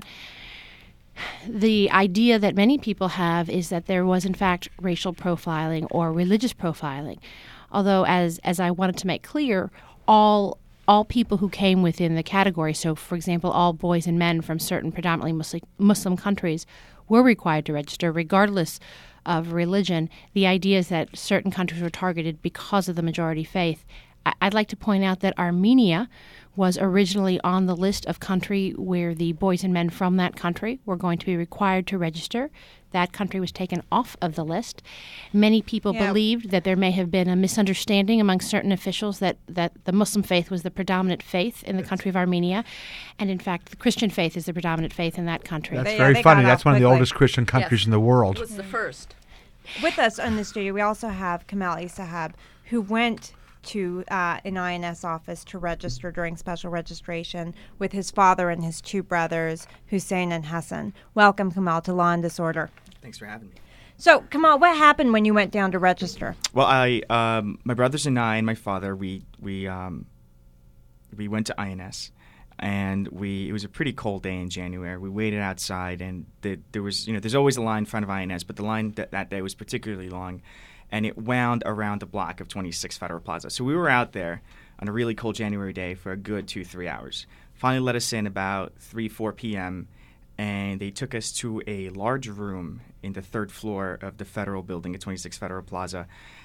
The idea that many people have is that there was, in fact, racial profiling or religious profiling. Although, as as I wanted to make clear, all all people who came within the category, so, for example, all boys and men from certain predominantly Muslim, Muslim countries were required to register, regardless of religion. The idea is that certain countries were targeted because of the majority faith. I, I'd like to point out that Armenia was originally on the list of country where the boys and men from that country were going to be required to register. That country was taken off of the list. Many people Yeah. believed that there may have been a misunderstanding among certain officials that, that the Muslim faith was the predominant faith in the country of Armenia. And in fact, the Christian faith is the predominant faith in that country. That's They- very they funny. got That's off one of the quickly. oldest Christian countries Yes. in the world. It was the first. With us in the studio, we also have Kamali Sahab, who went to uh, an I N S office to register during special registration with his father and his two brothers, Hussein and Hassan. Welcome, Kamal, to Law and Disorder. Thanks for having me. So, Kamal, what happened when you went down to register? Well, I, um, my brothers and I and my father, we we um, we went to I N S, and we it was a pretty cold day in January. We waited outside, and the, there was you know there's always a line in front of I N S, but the line that, that day was particularly long, and it wound around the block of twenty-six Federal Plaza. So we were out there on a really cold January day for a good two three hours. Finally, let us in about three four p.m. and they took us to a large room in the third floor of the Federal Building at twenty-six Federal Plaza,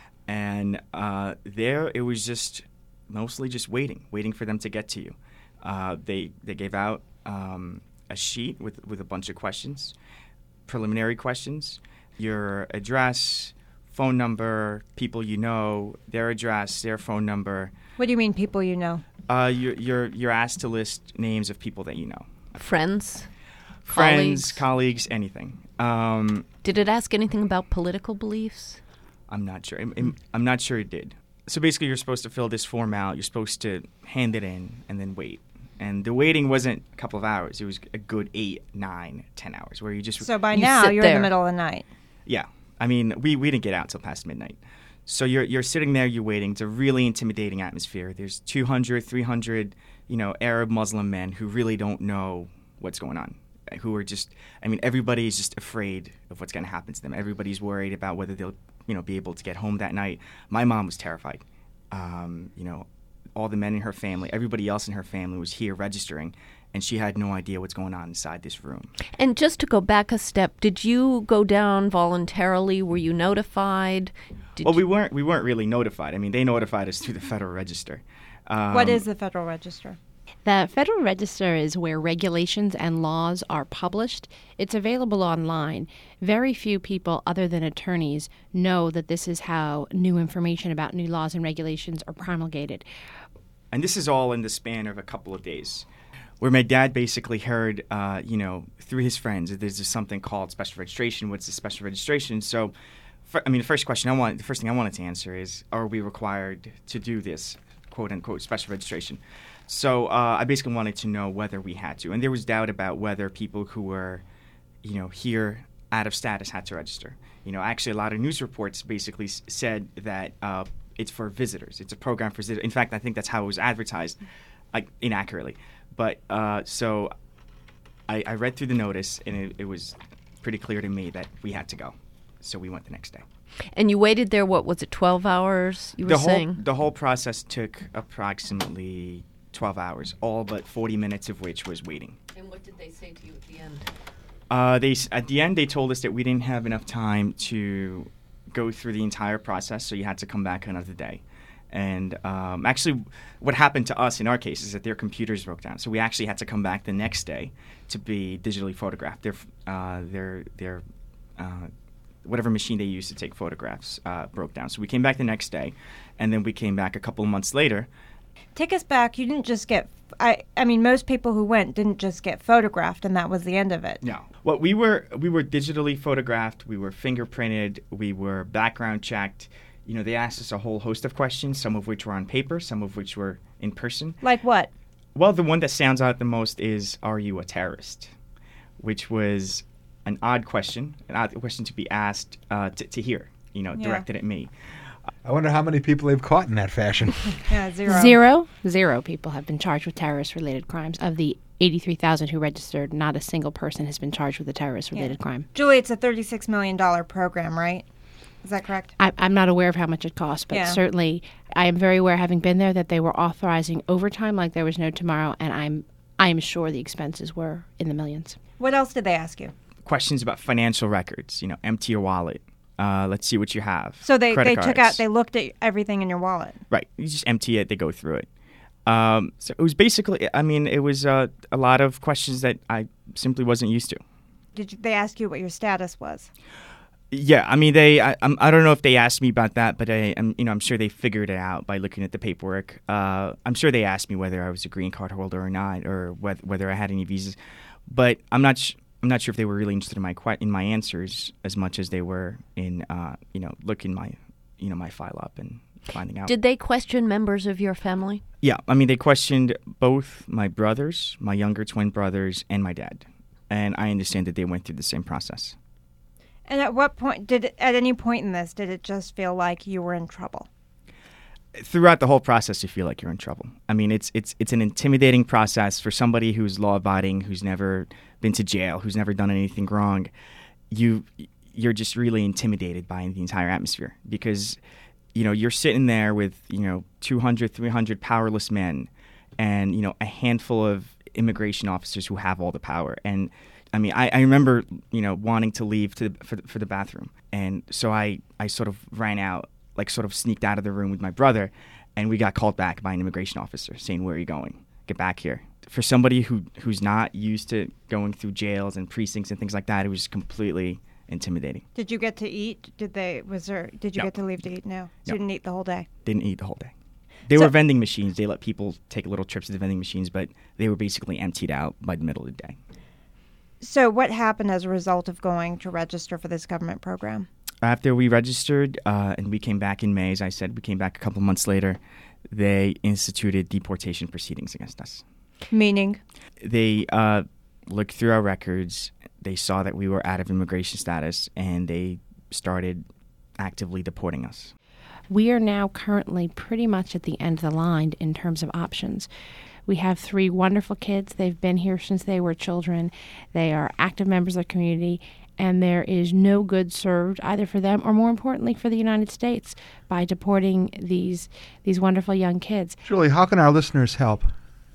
and uh, there it was just mostly just waiting, waiting for them to get to you. Uh, they they gave out um, a sheet with, with a bunch of questions, preliminary questions, your address, phone number, people you know, their address, their phone number. What do you mean, people you know? Uh, you're, you're, you're asked to list names of people that you know. Friends? Friends, colleagues, colleagues anything. Um, Did it ask anything about political beliefs? I'm not sure. I'm, I'm not sure it did. So basically, you're supposed to fill this form out. You're supposed to hand it in and then wait. And the waiting wasn't a couple of hours. It was a good eight, nine, ten hours where you just... So by You now, sit you're there. in the middle of the night. Yeah. I mean, we, we didn't get out until past midnight. So you're you're sitting there, you're waiting. It's a really intimidating atmosphere. There's two hundred, three hundred, you know, Arab Muslim men who really don't know what's going on, who are just, I mean, everybody's just afraid of what's going to happen to them. Everybody's worried about whether they'll, you know, be able to get home that night. My mom was terrified. Um, you know, all the men in her family, everybody else in her family was here registering, and she had no idea what's going on inside this room. And just to go back a step, did you go down voluntarily? Were you notified? Did well, you- we weren't. We weren't really notified. I mean, they notified us through the Federal Register. Um, What is the Federal Register? The Federal Register is where regulations and laws are published. It's available online. Very few people, other than attorneys, know that this is how new information about new laws and regulations are promulgated. And this is all in the span of a couple of days, where my dad basically heard, uh, you know, through his friends, that there's something called special registration. What's the special registration? So, for, I mean, the first question I want, the first thing I wanted to answer is, are we required to do this, quote unquote, special registration? So uh, I basically wanted to know whether we had to, and there was doubt about whether people who were, you know, here out of status had to register. You know, actually, a lot of news reports basically s- said that uh, it's for visitors. It's a program for visitors. In fact, I think that's how it was advertised, like inaccurately. But uh, so I, I read through the notice, and it, it was pretty clear to me that we had to go. So we went the next day. And you waited there, what was it, twelve hours, you were the whole saying? the whole process took approximately twelve hours, all but forty minutes of which was waiting. And what did they say to you at the end? Uh, they s- at the end they told us that we didn't have enough time to go through the entire process, so you had to come back another day. And um, actually, what happened to us in our case is that their computers broke down, so we actually had to come back the next day to be digitally photographed. Their uh, their their uh, whatever machine they used to take photographs uh, broke down, so we came back the next day, and then we came back a couple of months later. Take us back. You didn't just get. I. I mean, most people who went didn't just get photographed, and that was the end of it. No. Well, we were we were digitally photographed. We were fingerprinted. We were background checked. You know, they asked us a whole host of questions, some of which were on paper, some of which were in person. Like what? Well, the one that stands out the most is, "Are you a terrorist?" Which was an odd question, an odd question to be asked uh, to, to hear. You know, Yeah. directed at me. I wonder how many people they've caught in that fashion. Yeah, zero. Zero, zero people have been charged with terrorist-related crimes. Of the eighty-three thousand who registered, not a single person has been charged with a terrorist-related Yeah. crime. Julie, it's a thirty-six million dollars program, right? Is that correct? I, I'm not aware of how much it costs, but Yeah. certainly I am very aware, having been there, that they were authorizing overtime like there was no tomorrow, and I'm I am sure the expenses were in the millions. What else did they ask you? Questions about financial records. You know, empty your wallet. Uh, let's see what you have. So they, Credit they took cards. out, they looked at everything in your wallet. Right. You just empty it. They go through it. Um, so it was basically, I mean, it was uh, a lot of questions that I simply wasn't used to. Did you, they ask you what your status was? Yeah, I mean, they. I, I'm, I don't know if they asked me about that, but I, I'm, you know, I'm sure they figured it out by looking at the paperwork. Uh, I'm sure they asked me whether I was a green card holder or not, or whether, whether I had any visas. But I'm not. Sh- I'm not sure if they were really interested in my que- in my answers as much as they were in, uh, you know, looking my, you know, my file up and finding out. Did they question members of your family? Yeah, I mean, they questioned both my brothers, my younger twin brothers, and my dad, and I understand that they went through the same process. And at what point did it, at any point in this did it just feel like you were in trouble? throughout the whole process, you feel like you're in trouble. I mean, it's it's it's an intimidating process for somebody who's law-abiding, who's never been to jail, who's never done anything wrong. You you're just really intimidated by the entire atmosphere because, you know, you're sitting there with, you know, two hundred, three hundred powerless men and, you know, a handful of immigration officers who have all the power. And I mean, I, I remember, you know, wanting to leave to for for the bathroom, and so I I sort of ran out. Like sort of sneaked out of the room with my brother, and we got called back by an immigration officer saying, "Where are you going? Get back here." For somebody who who's not used to going through jails and precincts and things like that, it was completely intimidating. Did you get to eat? Did they? Was there? Did you No. get to leave to eat? No. So No. you didn't eat the whole day. Didn't eat the whole day. They So- were vending machines. They let people take little trips to the vending machines, but they were basically emptied out by the middle of the day. So what happened as a result of going to register for this government program? After we registered uh, and we came back in May, as I said, we came back a couple months later, they instituted deportation proceedings against us. Meaning? They uh, looked through our records. They saw that we were out of immigration status, and they started actively deporting us. We are now currently pretty much at the end of the line in terms of options. We have three wonderful kids. They've been here since they were children. They are active members of the community, and there is no good served either for them or, more importantly, for the United States by deporting these these wonderful young kids. Julie, how can our listeners help?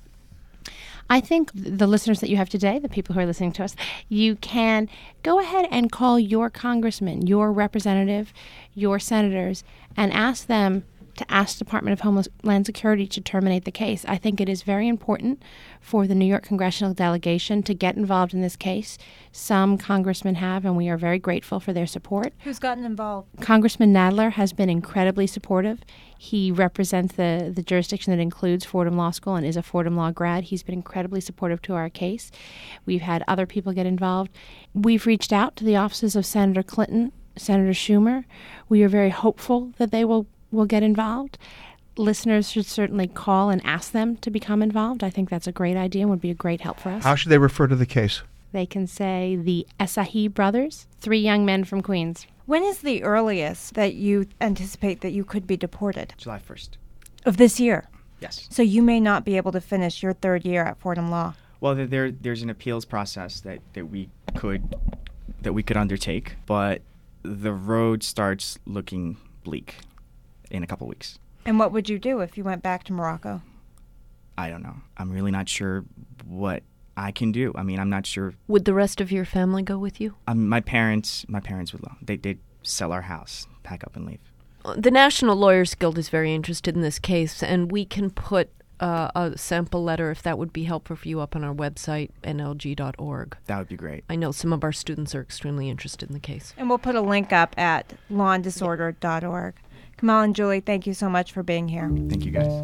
I think the listeners that you have today, the people who are listening to us, you can go ahead and call your congressman, your representative, your senators, and ask them to ask the Department of Homeland Security to terminate the case. I think it is very important for the New York congressional delegation to get involved in this case. Some congressmen have, and we are very grateful for their support. Who's gotten involved? Congressman Nadler has been incredibly supportive. He represents the, the jurisdiction that includes Fordham Law School and is a Fordham Law grad. He's been incredibly supportive to our case. We've had other people get involved. We've reached out to the offices of Senator Clinton, Senator Schumer. We are very hopeful that they will, will get involved. Listeners should certainly call and ask them to become involved. I think that's a great idea and would be a great help for us. How should they refer to the case? They can say the Essahi brothers, three young men from Queens. When is the earliest that you anticipate that you could be deported? July first. Of this year? Yes. So you may not be able to finish your third year at Fordham Law. Well, there, there there's an appeals process that, that we could that we could undertake, but the road starts looking bleak in a couple weeks. And what would you do if you went back to Morocco? I don't know. I'm really not sure what I can do. I mean, I'm not sure. Would the rest of your family go with you? Um, my parents, my parents would. They they'd sell our house, pack up, and leave. The National Lawyers Guild is very interested in this case, and we can put uh, a sample letter, if that would be helpful for you, up on our website, N L G dot org. That would be great. I know some of our students are extremely interested in the case. And we'll put a link up at law and disorder dot org. Kamal and Julie, thank you so much for being here. Thank you, guys.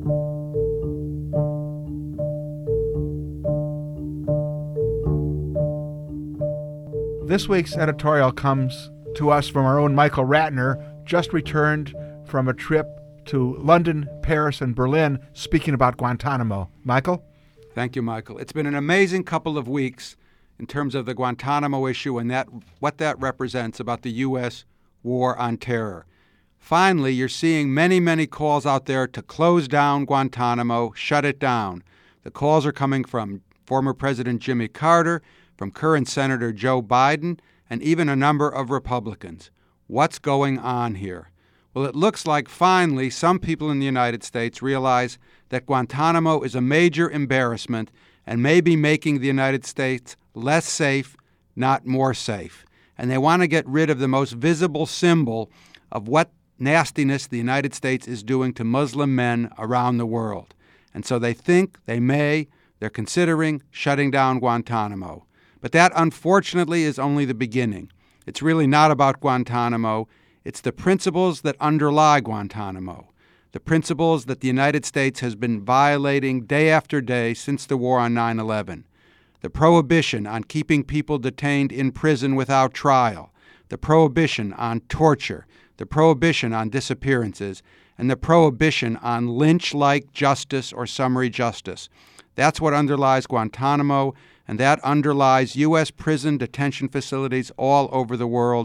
This week's editorial comes to us from our own Michael Ratner, just returned from a trip to London, Paris, and Berlin, speaking about Guantanamo. Michael? Thank you, Michael. It's been an amazing couple of weeks in terms of the Guantanamo issue and that what that represents about the U S war on terror. Finally, you're seeing many, many calls out there to close down Guantanamo, shut it down. The calls are coming from former President Jimmy Carter, from current Senator Joe Biden, and even a number of Republicans. What's going on here? Well, it looks like finally some people in the United States realize that Guantanamo is a major embarrassment and may be making the United States less safe, not more safe. And they want to get rid of the most visible symbol of what nastiness the United States is doing to Muslim men around the world. And so they think they may, they're considering shutting down Guantanamo. But that, unfortunately, is only the beginning. It's really not about Guantanamo. It's the principles that underlie Guantanamo, the principles that the United States has been violating day after day since the war on nine eleven, the prohibition on keeping people detained in prison without trial, the prohibition on torture, the prohibition on disappearances, and the prohibition on lynch-like justice or summary justice. That's what underlies Guantanamo, and that underlies U S prison detention facilities all over the world,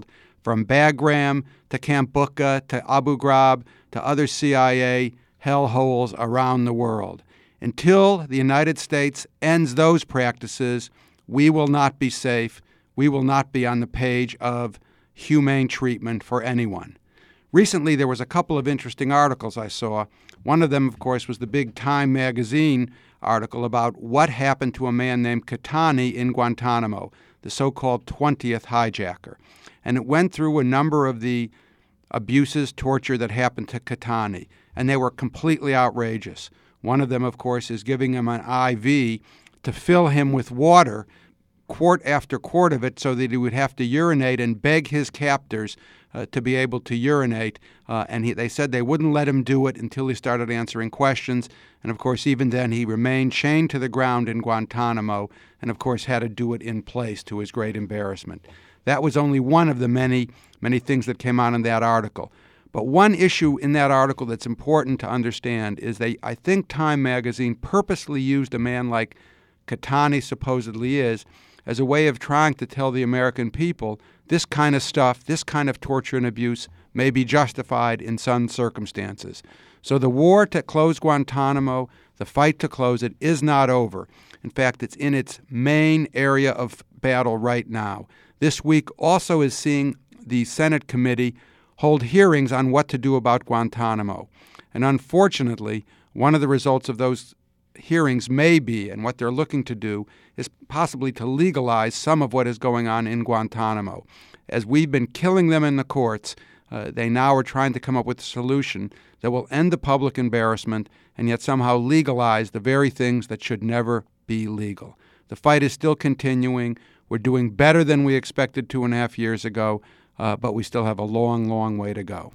from Bagram to Camp Bucca to Abu Ghraib to other C I A hellholes around the world. Until the United States ends those practices, we will not be safe. We will not be on the page of humane treatment for anyone. Recently, there was a couple of interesting articles I saw. One of them, of course, was the big Time magazine article about what happened to a man named Catani in Guantanamo, the so-called twentieth hijacker. And it went through a number of the abuses, torture that happened to Catani, and they were completely outrageous. One of them, of course, is giving him an I V to fill him with water, quart after quart of it, so that he would have to urinate and beg his captors uh, to be able to urinate. Uh, and he, they said they wouldn't let him do it until he started answering questions. And, of course, even then he remained chained to the ground in Guantanamo and, of course, had to do it in place to his great embarrassment. That was only one of the many, many things that came out in that article. But one issue in that article that's important to understand is they, I think Time magazine purposely used a man like Catani supposedly is as a way of trying to tell the American people this kind of stuff, this kind of torture and abuse may be justified in some circumstances. So the war to close Guantanamo, the fight to close it, is not over. In fact, it's in its main area of battle right now. This week also is seeing the Senate committee hold hearings on what to do about Guantanamo. And unfortunately, one of the results of those hearings may be, and what they're looking to do, is possibly to legalize some of what is going on in Guantanamo. As we've been killing them in the courts, uh, they now are trying to come up with a solution that will end the public embarrassment and yet somehow legalize the very things that should never be legal. The fight is still continuing. We're doing better than we expected two and a half years ago, uh, but we still have a long, long way to go.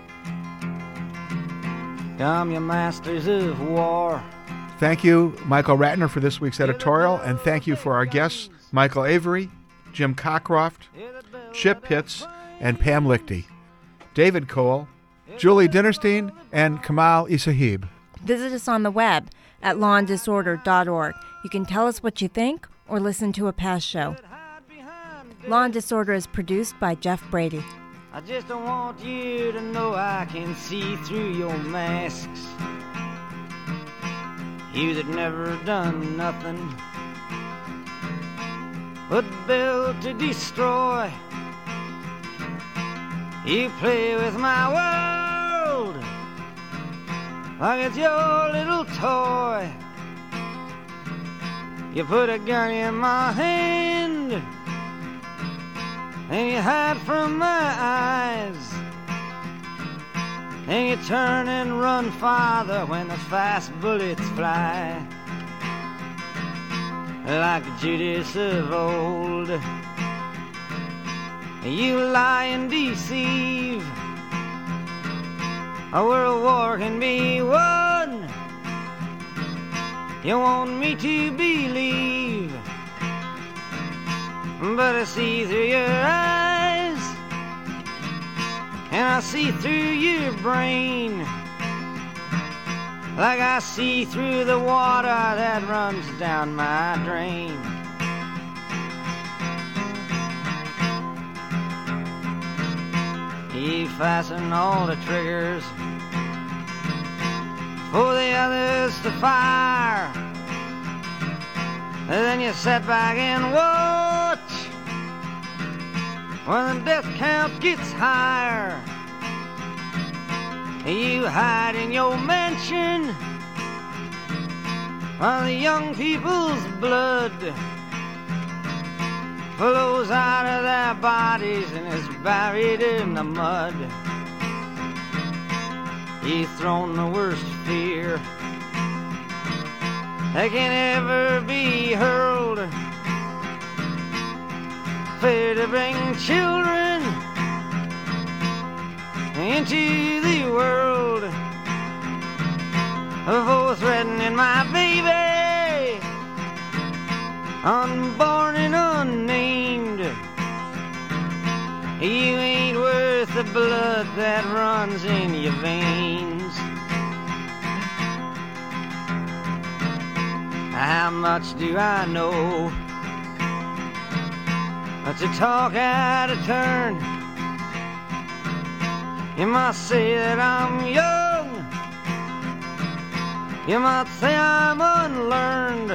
Come, you masters of war. Thank you, Michael Ratner, for this week's editorial, and thank you for our guests, Michael Avery, Jim Cockcroft, Chip Pitts, and Pam Lichty, David Cole, Julie Dinerstein, and Kamal Isahib. Visit us on the web at law and disorder dot org. You can tell us what you think or listen to a past show. Law and Disorder is produced by Jeff Brady. I just don't want you to know I can see through your masks. You that never done nothing but build to destroy. You play with my world like it's your little toy. You put a gun in my hand and you hide from my eyes. And you turn and run farther when the fast bullets fly. Like Judas of old, you lie and deceive. A world war can be won. You want me to believe, but I see through your eyes, and I see through your brain, like I see through the water that runs down my drain. You fasten all the triggers for the others to fire, and then you sit back and watch when the death count gets higher. You hide in your mansion while the young people's blood flows out of their bodies and is buried in the mud. You've thrown the worst fear that can ever be hurled, fear to bring children into the world, for threatening my baby, unborn and unnamed. You ain't worth the blood that runs in your veins. How much do I know to talk out of turn? You might say that I'm young. You might say I'm unlearned.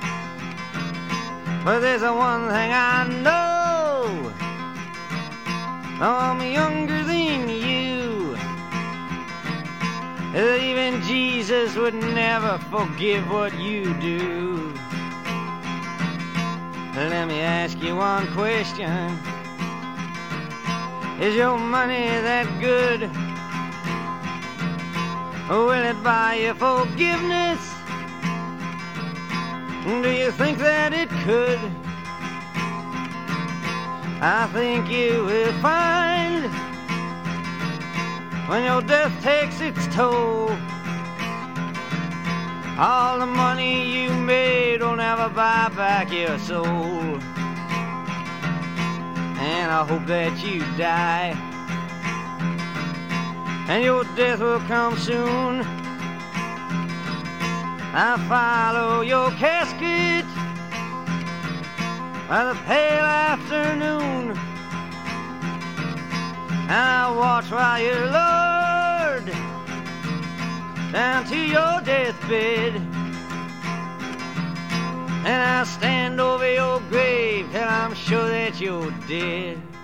But there's a one thing I know. I'm younger than you. That even Jesus would never forgive what you do. Let me ask you one question. Is your money that good? Will it buy you forgiveness? Do you think that it could? I think you will find when your death takes its toll, all the money you made will never buy back your soul. And I hope that you die, and your death will come soon. I follow your casket by the pale afternoon, and I watch while you're lowered down to your deathbed, and I stand over your grave till I'm sure that you're dead.